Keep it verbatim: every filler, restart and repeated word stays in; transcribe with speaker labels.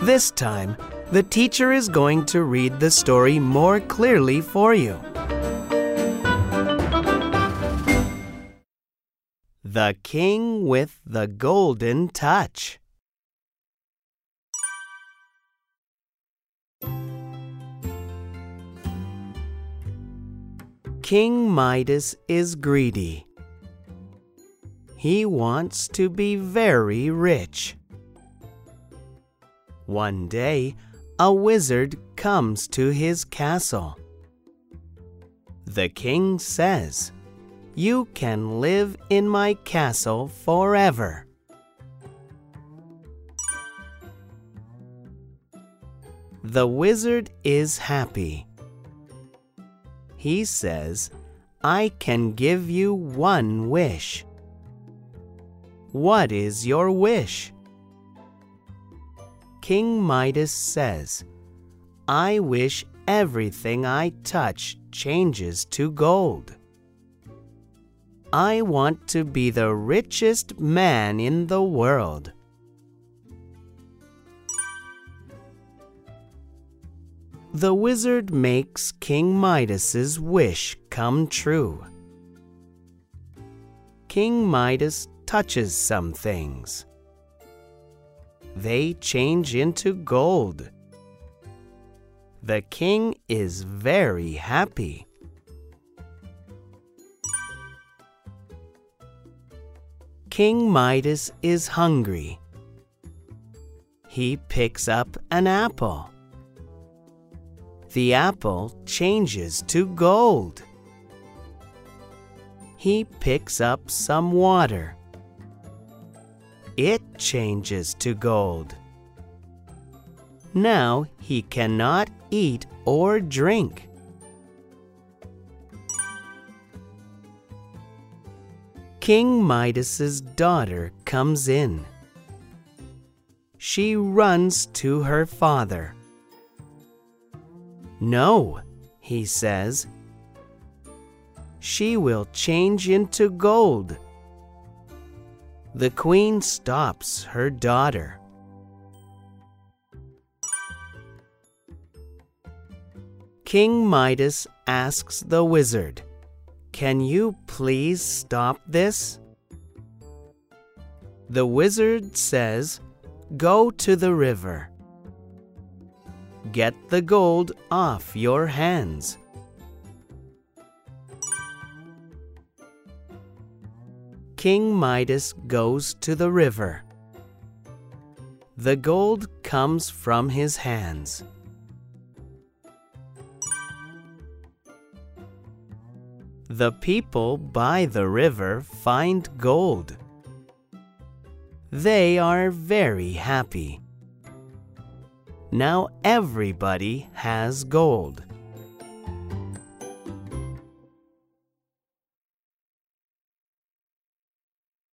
Speaker 1: This time, the teacher is going to read the story more clearly for you. The King with the Golden Touch. King Midas is greedy. He wants to be very rich. One day, a wizard comes to his castle. The king says, "You can live in my castle forever." The wizard is happy. He says, "I can give you one wish." "What is your wish?" King Midas says, "I wish everything I touch changes to gold. I want to be the richest man in the world." The wizard makes King Midas's wish come true. King Midas touches some things. They change into gold. The king is very happy. King Midas is hungry. He picks up an apple. The apple changes to gold. He picks up some water. It changes to gold. Now he cannot eat or drink. King Midas's daughter comes in. She runs to her father. "No," he says. "She will change into gold." The queen stops her daughter. King Midas asks the wizard, "Can you please stop this?" The wizard says, "Go to the river. Get the gold off your hands." King Midas goes to the river. The gold comes from his hands. The people by the river find gold. They are very happy. Now everybody has gold.